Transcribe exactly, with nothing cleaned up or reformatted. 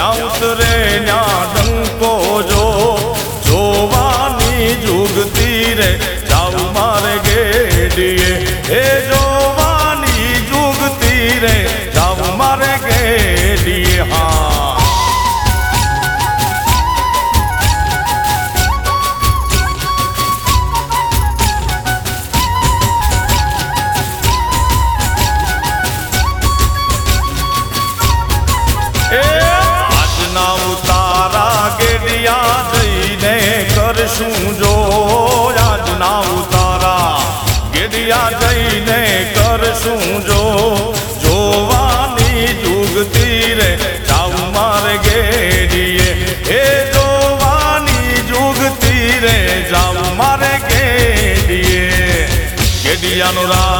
જ્યાં ઉતરે ન્યા ડંકો જો જોવાની જુગતી રે જાઉં મારે ગેડીએ એ જોવાની જુગતી રે જાઉં મારે ગેડીએ હા આજના ઉતારા ગેડિયા જઈને કરશું જો આજના ઉતારા ગેડિયા જઈને કરશું જો જોવાની જુગતી રે જાઉં મારે ગેડીએ એ જોવાની જુગતી રે જાઉં મારે ગેડીએ ગેડિયાનો રા